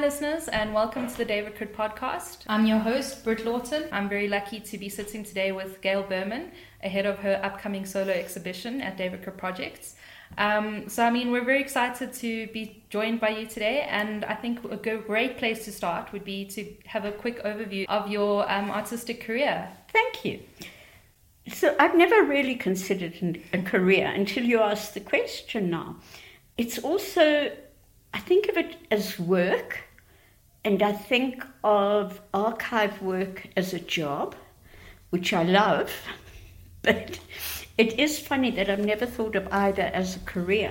listeners, and welcome to the David Crid podcast. I'm your host, Britt Lawton. I'm very lucky to be sitting today with Gail Berman, ahead of her upcoming solo exhibition at David Crid Projects. We're very excited to be joined by you today, and I think a great place to start would be to have a quick overview of your artistic career. Thank you. So I've never really considered a career until you asked the question now. It's also, I think of it as work, and I think of archive work as a job, which I love, but it is funny that I've never thought of either as a career.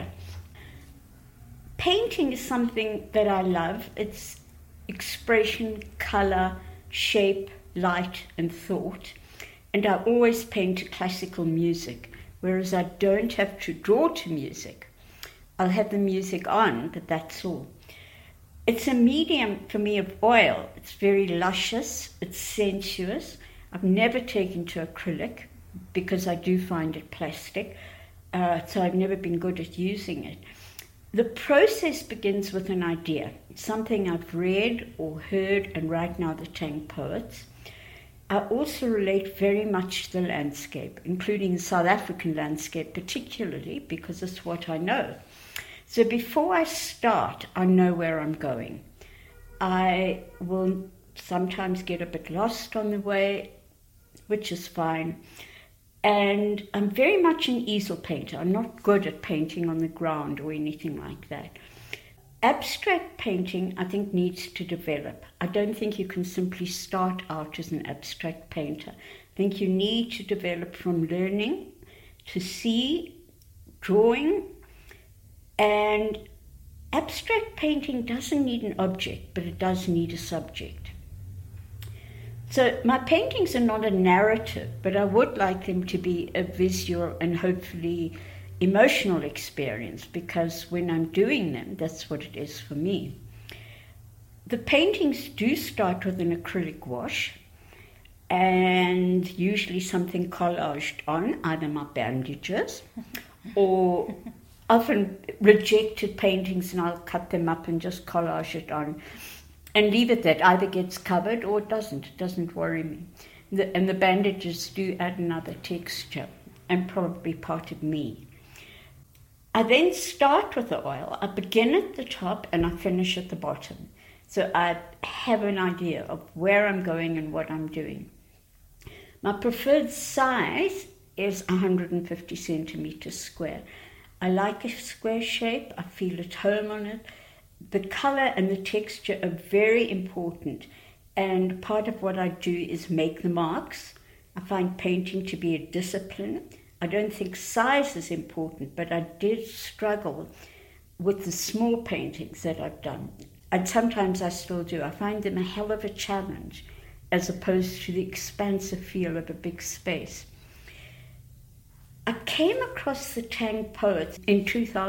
Painting is something that I love. It's expression, colour, shape, light and thought. And I always paint to classical music, whereas I don't have to draw to music. I'll have the music on, but that's all. It's a medium for me of oil. It's very luscious, it's sensuous. I've never taken to acrylic because I do find it plastic, so I've never been good at using it. The process begins with an idea, something I've read or heard, and right now the Tang poets. I also relate very much to the landscape, including the South African landscape particularly, because it's what I know. So before I start, I know where I'm going. I will sometimes get a bit lost on the way, which is fine. And I'm very much an easel painter. I'm not good at painting on the ground or anything like that. Abstract painting, I think, needs to develop. I don't think you can simply start out as an abstract painter. I think you need to develop from learning to see, drawing, and abstract painting doesn't need an object, but it does need a subject. So my paintings are not a narrative, but I would like them to be a visual and hopefully emotional experience, because when I'm doing them, that's what it is for me. The paintings do start with an acrylic wash and usually something collaged on, either my bandages or often rejected paintings, and I'll cut them up and just collage it on and leave it that either gets covered or it doesn't. It doesn't worry me. And the bandages do add another texture and probably part of me. I then start with the oil. I begin at the top and I finish at the bottom. So I have an idea of where I'm going and what I'm doing. My preferred size is 150 centimeters square. I like a square shape. I feel at home on it. The color and the texture are very important. And part of what I do is make the marks. I find painting to be a discipline. I don't think size is important, but I did struggle with the small paintings that I've done. And sometimes I still do. I find them a hell of a challenge as opposed to the expansive feel of a big space. I came across the Tang poets in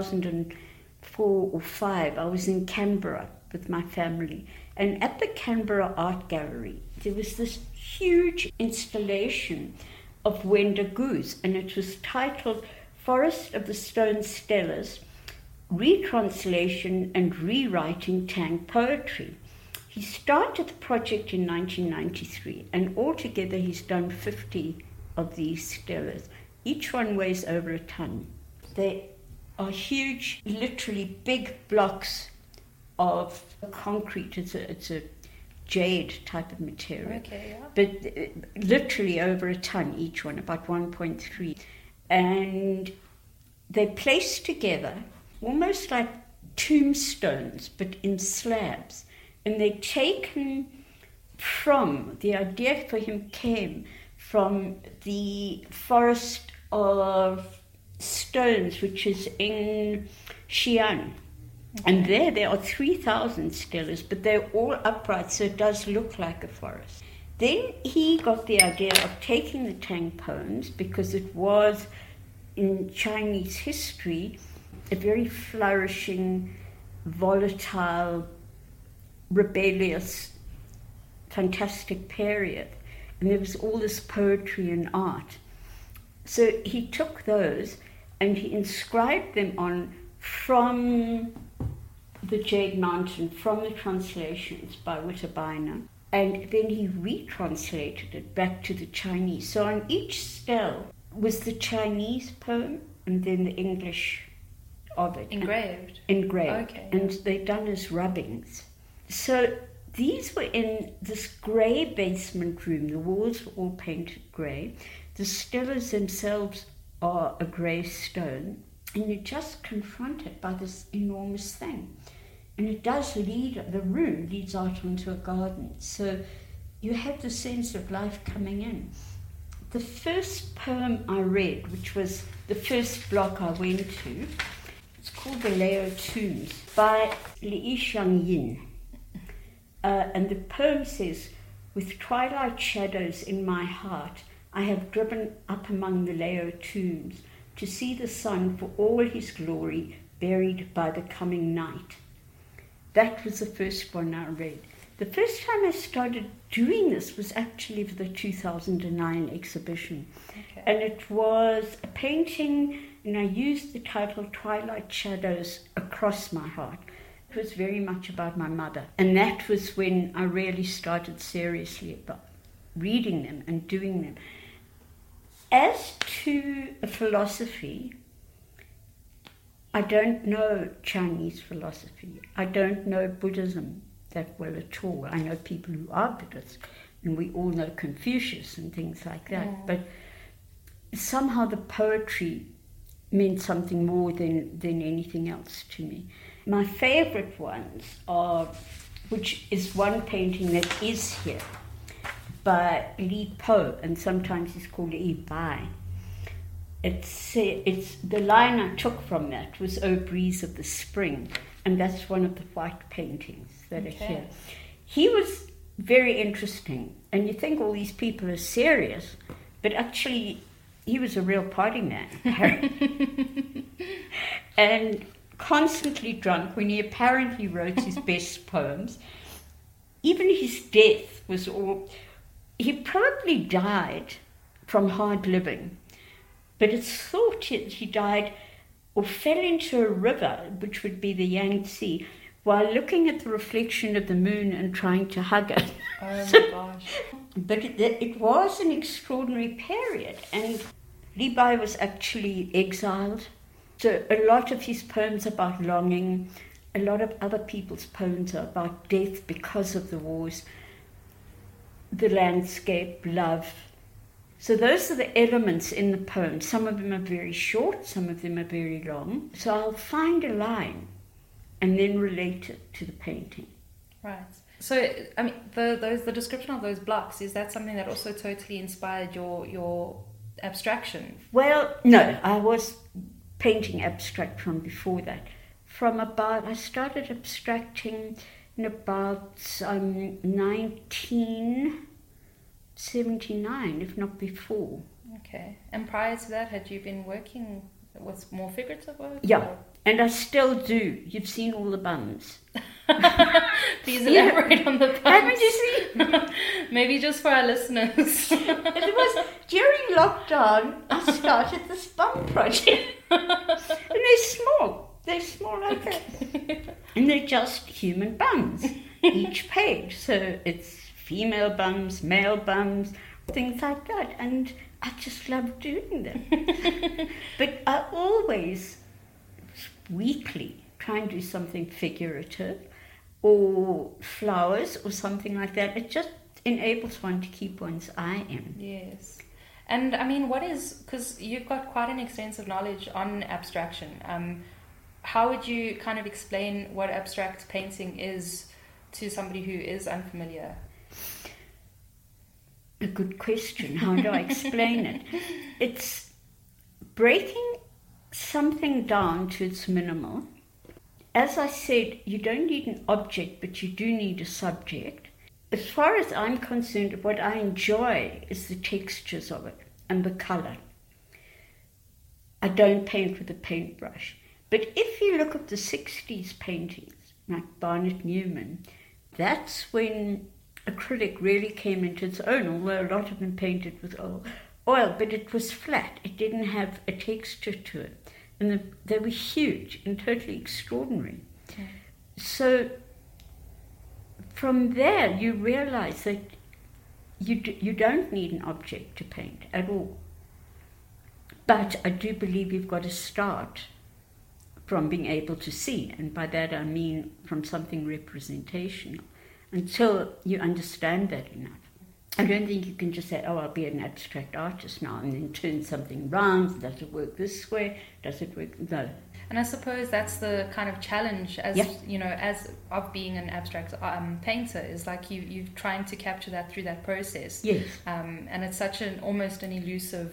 2004 or 5. I was in Canberra with my family. And at the Canberra Art Gallery, there was this huge installation of Wenda Goose, and it was titled Forest of the Stone Stellas, Retranslation and Rewriting Tang Poetry. He started the project in 1993, and altogether he's done 50 of these stellas. Each one weighs over a ton. They are huge, literally big blocks of concrete. It's a jade type of material. Okay, yeah. But literally over a ton each one, about 1.3. And they're placed together almost like tombstones, but in slabs. And they're taken from, the idea for him came from the forest of stones, which is in Xi'an. And there are 3,000 stellas, but they're all upright, so it does look like a forest. Then he got the idea of taking the Tang poems, because it was, in Chinese history, a very flourishing, volatile, rebellious, fantastic period. And there was all this poetry and art. So he took those and he inscribed them on from The Jade Mountain from the translations by Wittebeiner, and then he retranslated it back to the Chinese. So on each stele was the Chinese poem and then the English of it. Engraved? Engraved. Okay. And they're done as rubbings. So these were in this grey basement room. The walls were all painted grey. The steles themselves are a grey stone. And you're just confronted by this enormous thing. And it does lead, the room leads out onto a garden. So you have the sense of life coming in. The first poem I read, which was the first block I went to, it's called The Lao Tombs by Li Xiangyin. And the poem says, "With twilight shadows in my heart, I have driven up among the Lao tombs to see the sun for all his glory buried by the coming night." That was the first one I read. The first time I started doing this was actually for the 2009 exhibition. Okay. And it was a painting, and I used the title Twilight Shadows Across My Heart. It was very much about my mother. And that was when I really started seriously about reading them and doing them. As to a philosophy, I don't know Chinese philosophy. I don't know Buddhism that well at all. I know people who are Buddhists, and we all know Confucius and things like that. Yeah. But somehow the poetry meant something more than anything else to me. My favorite ones are, which is one painting that is here, by Li Po, and sometimes it's called Yi Bai. It's the line I took from that was "O Breeze of the Spring," and that's one of the white paintings that are here. He was very interesting, and you think all these people are serious, but actually he was a real party man. And constantly drunk when he apparently wrote his best poems. Even his death was all... He probably died from hard living, but it's thought he died or fell into a river, which would be the Yangtze, while looking at the reflection of the moon and trying to hug it. Oh my gosh. But it was an extraordinary period, and Li Bai was actually exiled. So a lot of his poems are about longing, a lot of other people's poems are about death because of the wars, the landscape, love. So those are the elements in the poem. Some of them are very short, some of them are very long. So I'll find a line and then relate it to the painting. Right. So, I mean, the description of those blocks, is that something that also totally inspired your abstraction? Well, no, I was painting abstract from before that. I started abstracting in about 1979, if not before. Okay. And prior to that, had you been working with more figurative work? Yeah, or? and I still do. You've seen all the bums. Please elaborate on the bums. Haven't you seen? Maybe just for our listeners. It was during lockdown I started this bum project. And they're small. They're small like that. And they're just human bums, each page. So it's female bums, male bums, things like that. And I just love doing them. But I always, weekly, try and do something figurative or flowers or something like that. It just enables one to keep one's eye in. Yes. And I mean, because you've got quite an extensive knowledge on abstraction, how would you kind of explain what abstract painting is to somebody who is unfamiliar? A good question. How do I explain it? It's breaking something down to its minimal. As I said, you don't need an object, but you do need a subject. As far as I'm concerned, what I enjoy is the textures of it and the colour. I don't paint with a paintbrush. But if you look at the 60s paintings, like Barnett Newman, that's when acrylic really came into its own, although a lot of them painted with oil, but it was flat. It didn't have a texture to it. And they were huge and totally extraordinary. Okay. So from there, you realize that you don't need an object to paint at all. But I do believe you've got to start from being able to see, and by that I mean from something representational, until you understand that enough. I don't think you can just say, oh, I'll be an abstract artist now, and then turn something round. Does it work this way? Does it work? No. And I suppose that's the kind of challenge, as you know, as of being an abstract painter, is like you're trying to capture that through that process. Yes. And it's such an almost an elusive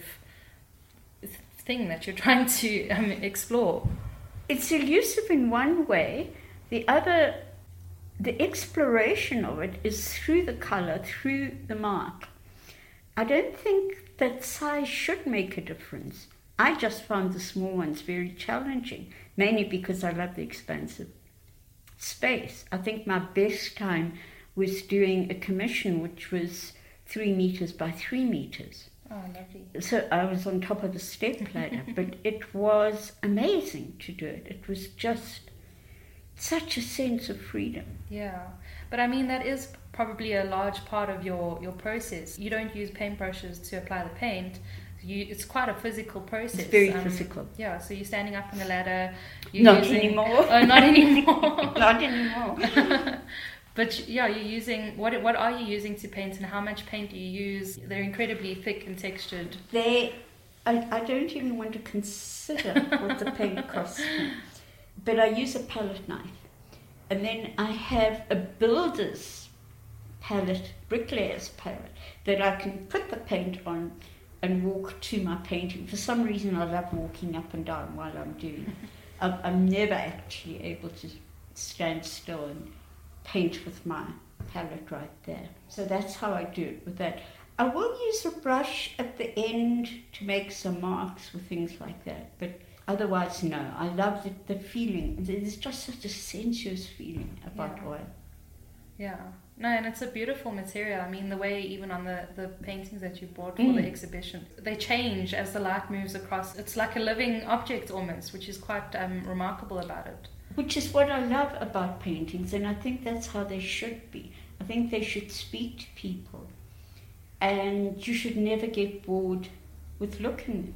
thing that you're trying to explore. It's elusive in one way. The other, the exploration of it is through the color, through the mark. I don't think that size should make a difference. I just found the small ones very challenging, mainly because I love the expansive space. I think my best time was doing a commission which was 3 meters by 3 meters. Oh, lovely. So I was on top of a step ladder, but it was amazing to do it. It was just such a sense of freedom. Yeah, but I mean, that is probably a large part of your process. You don't use paintbrushes to apply the paint. It's quite a physical process. It's very physical. Yeah, so you're standing up on the ladder. Not anymore. Oh, not anymore. Not anymore. But yeah, you're using, what are you using to paint, and how much paint do you use? They're incredibly thick and textured. I don't even want to consider what the paint costs me. But I use a palette knife. And then I have a builder's palette, bricklayer's palette, that I can put the paint on and walk to my painting. For some reason, I love walking up and down while I'm doing it. I'm never actually able to stand still and paint with my palette right there. So that's how I do it with that. I will use a brush at the end to make some marks or things like that, but otherwise, no. I love the feeling. There's just such a sensuous feeling about oil. Yeah. No, and it's a beautiful material. I mean, the way even on the paintings that you bought for the exhibition, they change as the light moves across. It's like a living object almost, which is quite remarkable about it. Which is what I love about paintings, and I think that's how they should be. I think they should speak to people, and you should never get bored with looking.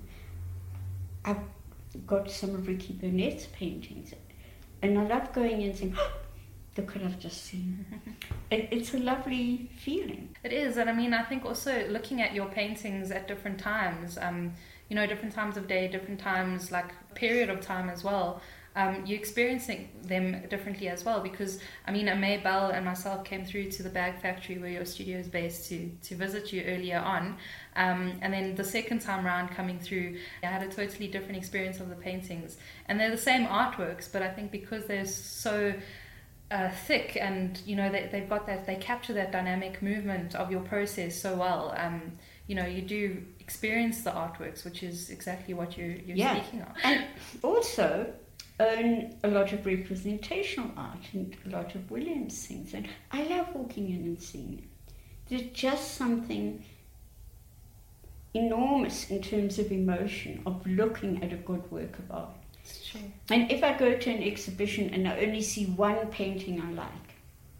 I've got some of Ricky Burnett's paintings, and I love going in and saying, oh, look what I've just seen. It's a lovely feeling. It is, and I mean, I think also looking at your paintings at different times, you know, different times of day, different times, like period of time as well, you're experiencing them differently as well, because I mean, May Bell and myself came through to the Bag Factory where your studio is based to visit you earlier on, and then the second time round coming through, I had a totally different experience of the paintings, and they're the same artworks, but I think because they're so thick, and you know, they've got that, they capture that dynamic movement of your process so well. You know, you do experience the artworks, which is exactly what you're speaking of. And also own a lot of representational art and a lot of Williams things, and I love walking in and seeing it. There's just something enormous in terms of emotion of looking at a good work of art. It's true. And if I go to an exhibition and I only see one painting I like,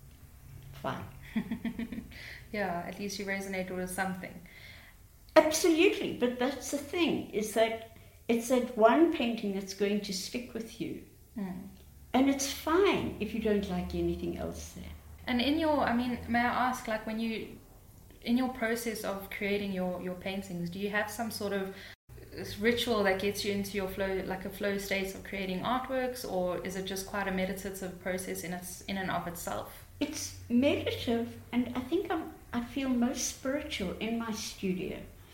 fine. Yeah, at least you resonated with something. Absolutely, but that's the thing, is that it's that one painting that's going to stick with you. And it's fine if you don't like anything else there. And in your, I mean, may I ask, like when you, in your process of creating your paintings, do you have some sort of ritual that gets you into your flow, like a flow state of creating artworks, or is it just quite a meditative process in and of itself? It's meditative, and I think I feel most spiritual in my studio.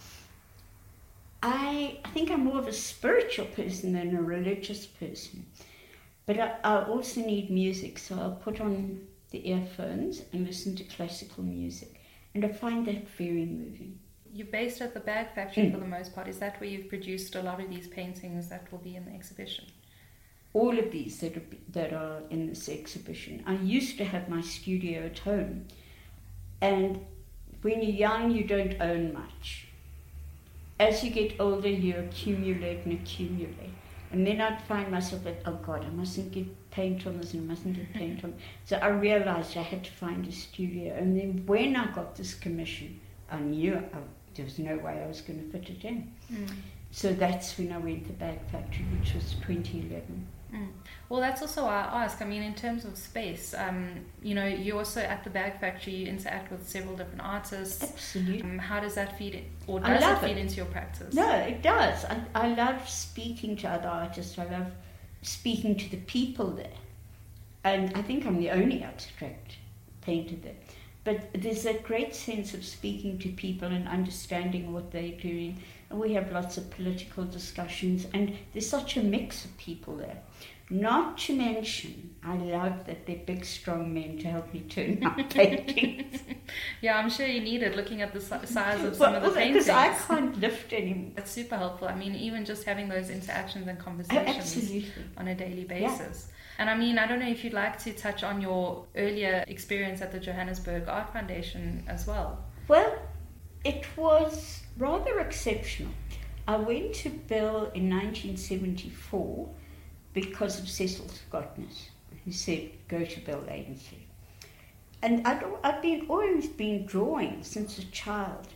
I think I'm more of a spiritual person than a religious person, but I also need music, so I'll put on the earphones and listen to classical music, and I find that very moving. You're based at the Bag Factory for the most part. Is that where you've produced a lot of these paintings that will be in the exhibition? All of these that are in this exhibition. I used to have my studio at home, and when you're young you don't own much. As you get older, you accumulate and accumulate. And then I'd find myself like, oh God, I mustn't get paint on this and I mustn't get paint on. So I realized I had to find a studio. And then when I got this commission, I knew there was no way I was going to fit it in. So that's when I went to the Bag Factory, which was 2011. Well, that's also why I ask. I mean, in terms of space, you also at the Bag Factory, you interact with several different artists. Absolutely. How does that feed in, or does it feed into your practice? No, it does. I love speaking to other artists. I love speaking to the people there. And I think I'm the only abstract painter there. But there's a great sense of speaking to people and understanding what they're doing. And we have lots of political discussions, and there's such a mix of people there. Not to mention, I love that they're big, strong men to help me turn out paintings. Yeah, I'm sure you need it, looking at the size of some of the paintings. Because I can't lift anymore. It's super helpful. I mean, even just having those interactions and conversations on a daily basis. Yeah. And I mean, I don't know if you'd like to touch on your earlier experience at the Johannesburg Art Foundation as well. Well, it was rather exceptional. I went to Bill in 1974 because of Cecil Scottness, who said, go to Bill Ainslie. And I'd always been drawing since a child.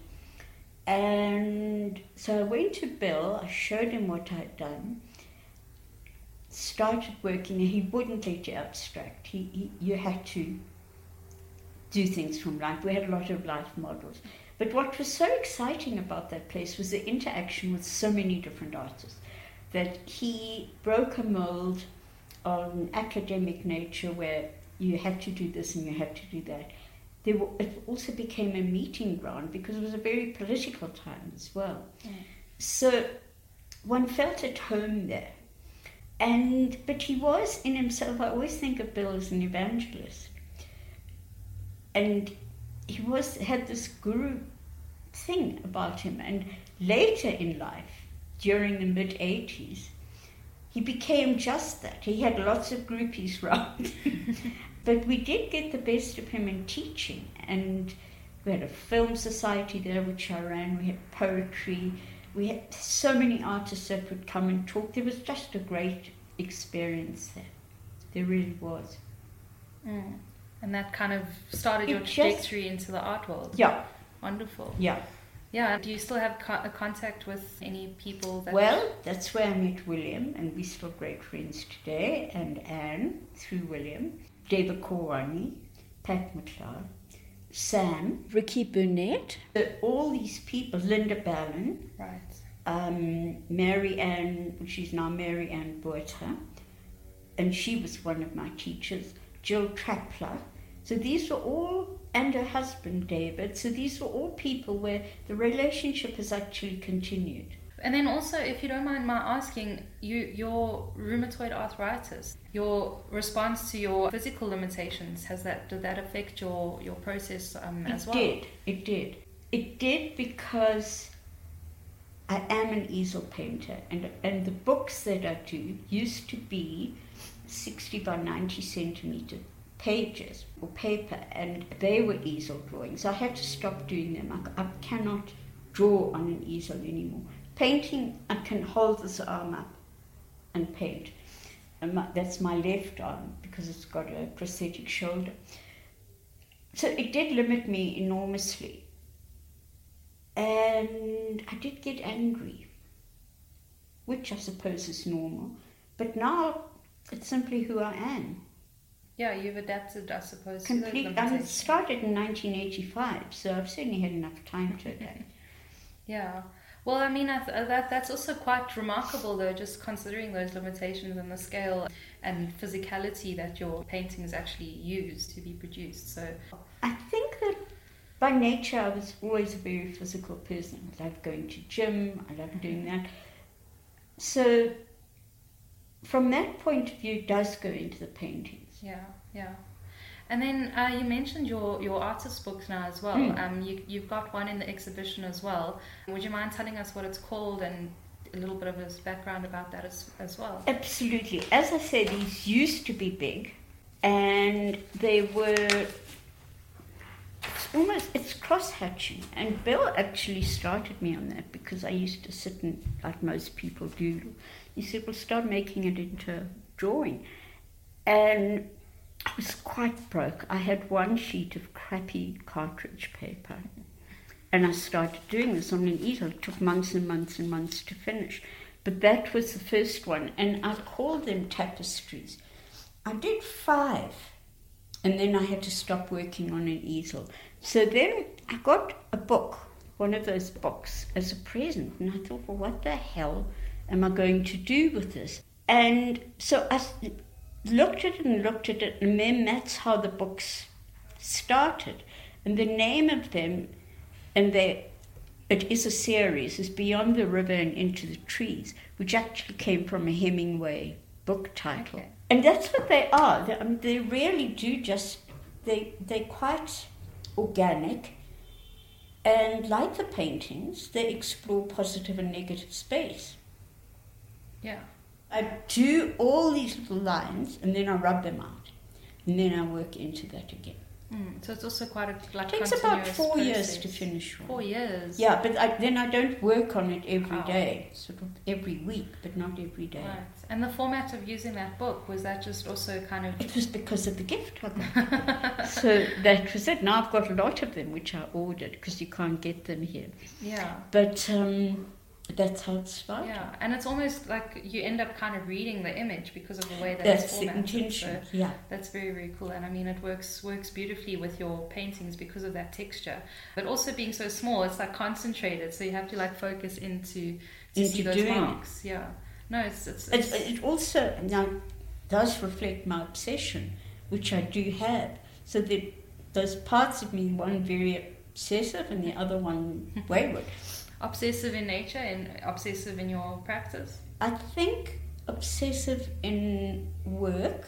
And so I went to Bill, I showed him what I'd done, started working, and he wouldn't let you abstract. You had to do things from life. We had a lot of life models. But what was so exciting about that place was the interaction with so many different artists, that he broke a mold on academic nature where you had to do this and you had to do that. It also became a meeting ground because it was a very political time as well. Yeah. So one felt at home there. But he was in himself, I always think of Bill as an evangelist. And he had this guru thing about him. And later in life, during the mid-80s, he became just that. He had lots of groupies round. But we did get the best of him in teaching. And we had a film society there, which I ran. We had poetry. We had so many artists that would come and talk. There was just a great experience there. There really was. And that kind of started your trajectory into the art world. Yeah. Wonderful. Yeah. Yeah. Do you still have contact with any people? Well, that's where I met William, and we're still great friends today, and Anne, through William, David Korani, Pat McLeod, Sam, Ricky Burnett, all these people, Linda Ballon, right. Mary Ann, she's now Mary Ann Boerter, and she was one of my teachers, Jill Trapler. So these were all, and her husband David, so these were all people where the relationship has actually continued. And then also, if you don't mind my asking, your rheumatoid arthritis, your response to your physical limitations, did that affect your process as well? It did because I am an easel painter, and the books that I do used to be 60 by 90 centimeter pages or paper, and they were easel drawings. I had to stop doing them. I cannot draw on an easel anymore. Painting, I can hold this arm up and paint. And that's my left arm because it's got a prosthetic shoulder. So it did limit me enormously. And I did get angry, which I suppose is normal. But now it's simply who I am. Yeah, you've adapted, I suppose. Completely. I started in 1985, so I've certainly had enough time to adapt. Yeah. Well, I mean, that's also quite remarkable, though, just considering those limitations and the scale and physicality that your paintings actually use to be produced. So I think that by nature I was always a very physical person. I loved going to gym, I loved doing that. So from that point of view, it does go into the paintings. Yeah. And then you mentioned your artist books now as well. You've got one in the exhibition as well. Would you mind telling us what it's called and a little bit of his background about that as well? Absolutely. As I said, these used to be big, and they were it's cross-hatching. And Bill actually started me on that because I used to sit and, like most people do, he said, well, start making it into a drawing. And I was quite broke. I had one sheet of crappy cartridge paper. And I started doing this on an easel. It took months and months and months to finish. But that was the first one. And I called them tapestries. I did 5. And then I had to stop working on an easel. So then I got a book, one of those books, as a present. And I thought, well, what the hell am I going to do with this? And so I looked at it, and then that's how the books started. And the name of them, it is a series, is Beyond the River and Into the Trees, which actually came from a Hemingway book title. Okay. And that's what they are. They really do they're quite organic. And like the paintings, they explore positive and negative space. Yeah. I do all these little lines and then I rub them out. And then I work into that again. So it's also quite a it takes about 4 years to finish one. 4 years? Yeah, but then I don't work on it every day, sort of every week, but not every day. Right. And the format of using that book, was that just also kind of... It was because of the gift I got. So that was it. Now I've got a lot of them, which I ordered, because you can't get them here. Yeah. But that's how it started. Yeah, and it's almost like you end up kind of reading the image because of the way that that's it's formatted. the intention. So yeah, that's very, very cool. And I mean, it works beautifully with your paintings because of that texture. But also being so small, it's like concentrated, so you have to like focus into see those marks. Yeah. No, it also now does reflect my obsession, which I do have. So that those parts of me, one very obsessive and the other one wayward. Obsessive in nature and obsessive in your practice? I think obsessive in work,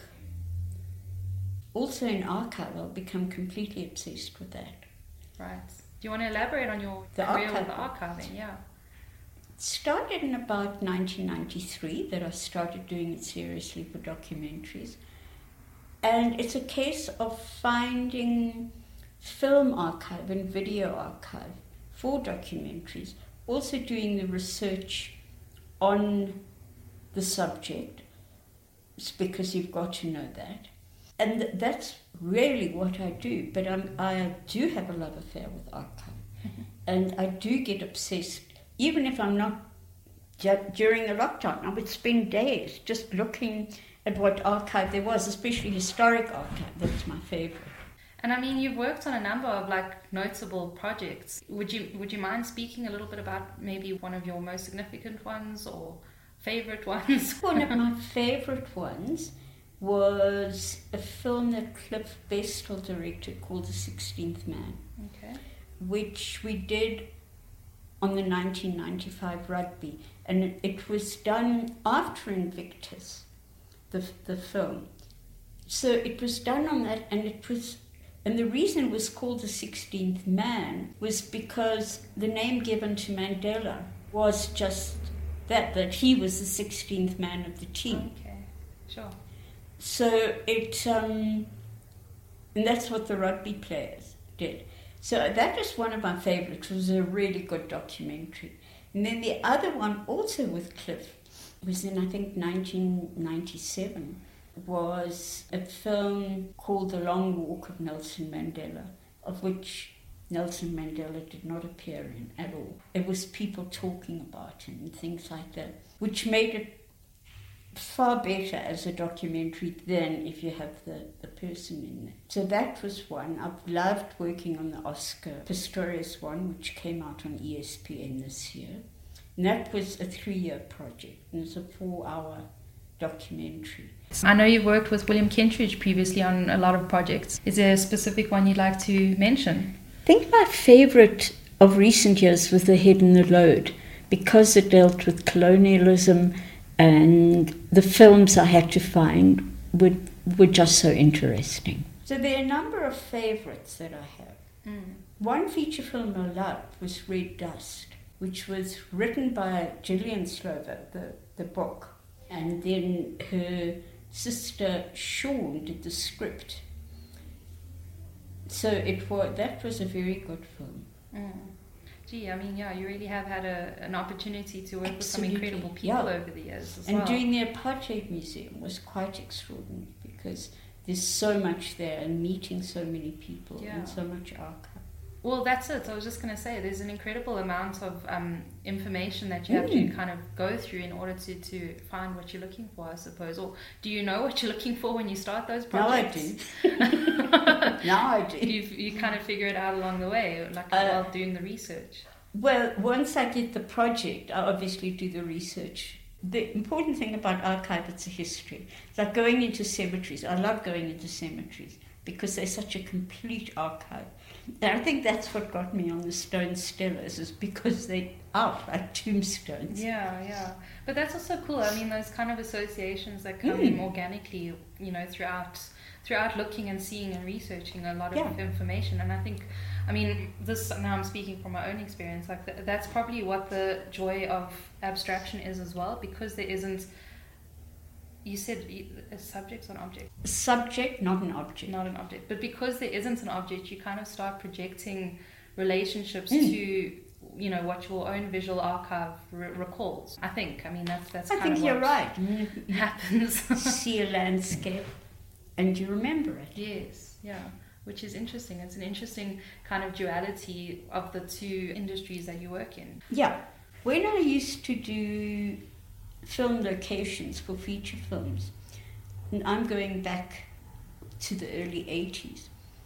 also in archive. I'll become completely obsessed with that. Right. Do you want to elaborate on your career with the archiving? Yeah. It started in about 1993 that I started doing it seriously for documentaries. And it's a case of finding film archive and video archive for documentaries, also doing the research on the subject, because you've got to know that. And that's really what I do, but I do have a love affair with archive. And I do get obsessed, even if I'm not, during the lockdown, I would spend days just looking at what archive there was, especially historic archive. That's my favorite. And I mean, you've worked on a number of like notable projects. Would you mind speaking a little bit about maybe one of your most significant ones or favorite ones? One of my favorite ones was a film that Cliff Bestel directed called The 16th Man, okay, which we did on the 1995 rugby, and it was done after Invictus, the film. So it was done on that, and the reason it was called The 16th Man was because the name given to Mandela was just that he was the 16th man of the team. Okay, sure. So and that's what the rugby players did. So that is one of my favorites. It was a really good documentary. And then the other one, also with Cliff, was in, I think, 1997, was a film called The Long Walk of Nelson Mandela, of which Nelson Mandela did not appear in at all. It was people talking about him and things like that, which made it far better as a documentary than if you have the person in it. So that was one. I've loved working on the Oscar Pistorius one, which came out on ESPN this year. And that was a 3-year project, and it's a 4-hour documentary. I know you've worked with William Kentridge previously on a lot of projects. Is there a specific one you'd like to mention? I think my favourite of recent years was The Head and the Load, because it dealt with colonialism, and the films I had to find were just so interesting. So there are a number of favourites that I have. One feature film I loved was Red Dust, which was written by Gillian Slover, the book, and then her sister Shaun did the script. So that was a very good film. Gee, I mean, yeah, you really have had an opportunity to work with some Absolutely. incredible people over the years as And well. doing the Apartheid Museum was quite extraordinary because there's so much there and meeting so many people and so much archive. Well, that's it. I was just going to say, there's an incredible amount of information that you have to kind of go through in order to find what you're looking for, I suppose. Or do you know what you're looking for when you start those projects? Now I do. You kind of figure it out along the way, like while doing the research. Well, once I get the project, I obviously do the research. The important thing about archive, it's a history. It's like going into cemeteries. I love going into cemeteries because they're such a complete archive. And I think that's what got me on the stone stelas, is because they are like tombstones. Yeah. But that's also cool. I mean, those kind of associations that come in organically, throughout looking and seeing and researching a lot of information. And I think, now I'm speaking from my own experience, like that's probably what the joy of abstraction is as well, because there isn't, you said a subject or an object? A subject, not an object. Not an object. But because there isn't an object, you kind of start projecting relationships to, what your own visual archive recalls. I think. I mean, that's I kind think of you're what right. happens. See a landscape and you remember it. Yes, yeah. Which is interesting. It's an interesting kind of duality of the two industries that you work in. Yeah. When I used to do film locations for feature films, and I'm going back to the early 80s,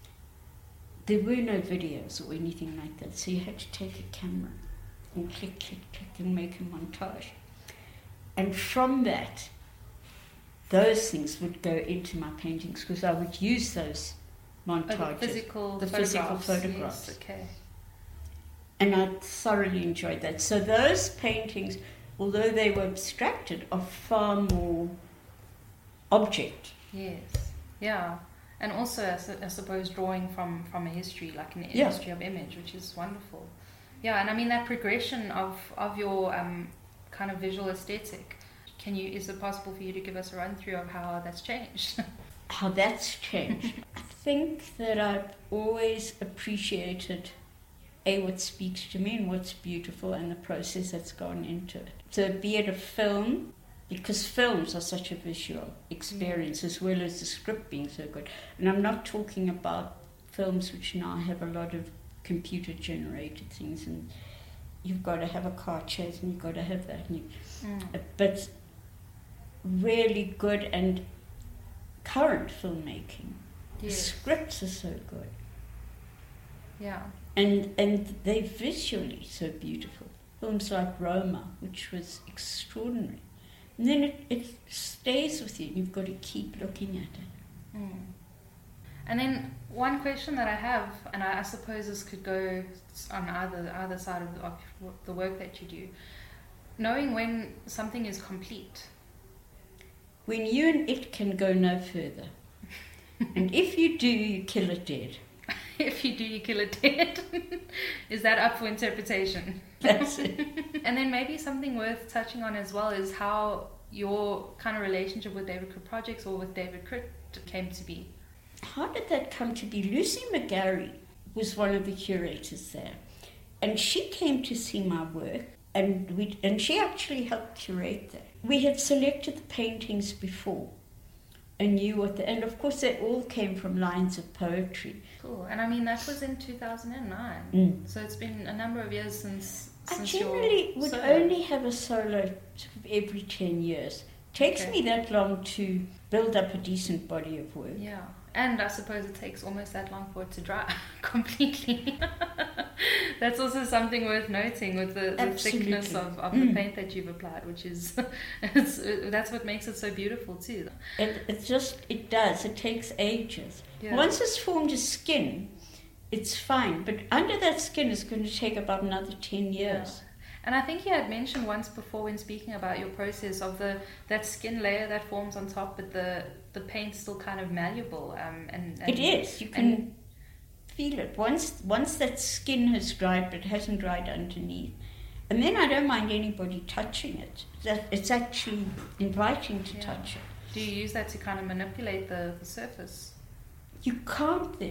there were no videos or anything like that, so you had to take a camera and click, click, click and make a montage. And from that, those things would go into my paintings because I would use those montages, the physical photographs. Yes, okay. And I thoroughly enjoyed that. So those paintings, although they were abstracted, are far more object. Yes, yeah. And also, I suppose, drawing from a history, like an history of image, which is wonderful. Yeah, and I mean, that progression of your kind of visual aesthetic, is it possible for you to give us a run-through of how that's changed? How that's changed? I think that I've always appreciated what speaks to me and what's beautiful and the process that's gone into it. So be it a film, because films are such a visual experience as well as the script being so good. And I'm not talking about films which now have a lot of computer generated things and you've got to have a car chase and you've got to have that. But really good and current filmmaking. Yes. The scripts are so good. Yeah. And they're visually so beautiful. Films like Roma, which was extraordinary. And then it stays with you. You've got to keep looking at it. And then one question that I have, and I suppose this could go on either side of the work that you do, knowing when something is complete. When you and it can go no further. And if you do, you kill it dead. If you do, you kill it dead. Is that up for interpretation? That's it. And then maybe something worth touching on as well is how your kind of relationship with David Critt Projects or with David Critt came to be. How did that come to be? Lucy McGarry was one of the curators there. And she came to see my work and she actually helped curate that. We had selected the paintings before and knew what and of course they all came from lines of poetry. Cool. And I mean that was in 2009. So it's been a number of years since I generally would only have a solo sort of every 10 years. Takes me that long to build up a decent body of work. Yeah. And I suppose it takes almost that long for it to dry completely. That's also something worth noting with the thickness of the paint that you've applied, which is that's what makes it so beautiful too. It does. It takes ages. Yeah. Once it's formed a skin, it's fine. But under that skin, it's going to take about another 10 years. Yeah. And I think you had mentioned once before when speaking about your process of that skin layer that forms on top, but the paint's still kind of malleable. And it is. You can feel it. Once that skin has dried, but it hasn't dried underneath. And then I don't mind anybody touching it. It's actually inviting to touch it. Do you use that to kind of manipulate the surface? You can't then.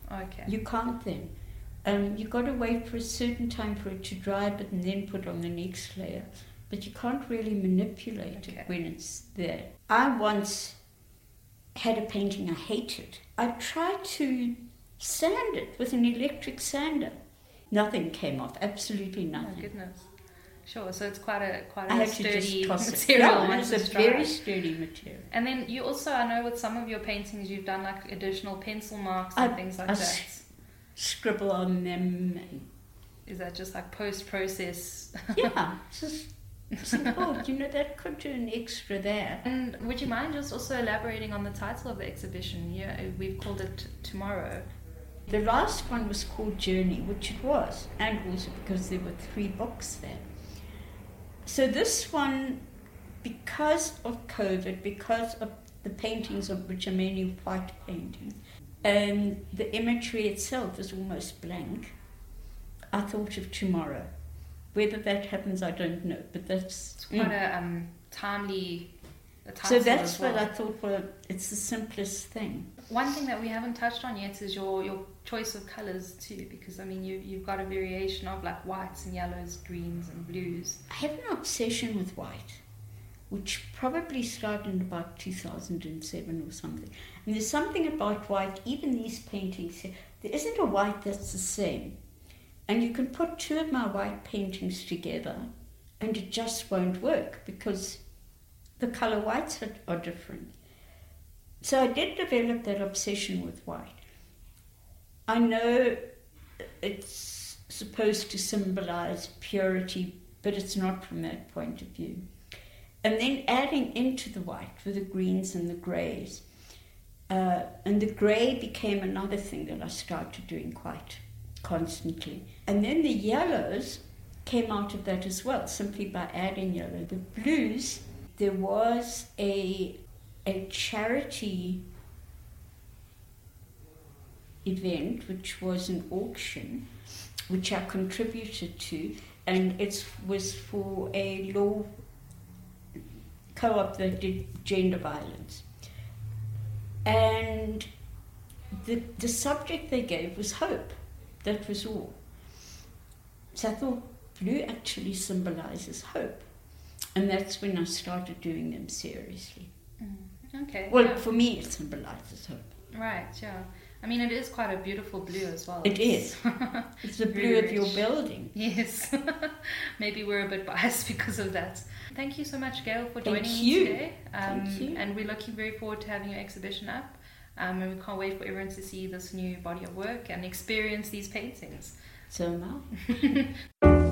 Okay. You can't then. You've got to wait for a certain time for it to dry, but then put on the next layer. But you can't really manipulate it when it's there. I once had a painting I hated. I tried to sand it with an electric sander. Nothing came off, absolutely nothing. Oh goodness. Sure, so it's quite a sturdy material. Yeah, it's a very sturdy material. And then you also, I know with some of your paintings you've done like additional pencil marks and things like that. Scribble on them. Is that just like post-process? Yeah, just think, oh, that could do an extra there. And would you mind just also elaborating on the title of the exhibition? Yeah, we've called it Tomorrow. The last one was called Journey, which it was, and also because there were 3 books there. So this one, because of COVID, because of the paintings, of which are mainly white paintings, and the imagery itself is almost blank, I thought of tomorrow. Whether that happens, I don't know, but that's... It's quite a timely title. So that's what I thought, well, it's the simplest thing. One thing that we haven't touched on yet is your choice of colours too, because I mean you've got a variation of like whites and yellows, greens and blues. I have an obsession with white, which probably started in about 2007 or something. And there's something about white, even these paintings here, there isn't a white that's the same. And you can put 2 of my white paintings together and it just won't work because the colour whites are different. So I did develop that obsession with white. I know it's supposed to symbolize purity, but it's not from that point of view. And then adding into the white with the greens and the greys. And the grey became another thing that I started doing quite constantly. And then the yellows came out of that as well, simply by adding yellow. The blues, there was a charity event, which was an auction, which I contributed to, and it was for a law co-op that did gender violence. And the subject they gave was hope. That was all. So I thought blue actually symbolizes hope. And that's when I started doing them seriously. Okay. Well, for me, it symbolizes hope. Right, yeah. I mean, it is quite a beautiful blue as well. It is. It's the blue of your building. Yes. Maybe we're a bit biased because of that. Thank you so much, Gail, for joining me today. Thank you. And we're looking very forward to having your exhibition up. And we can't wait for everyone to see this new body of work and experience these paintings. So am I.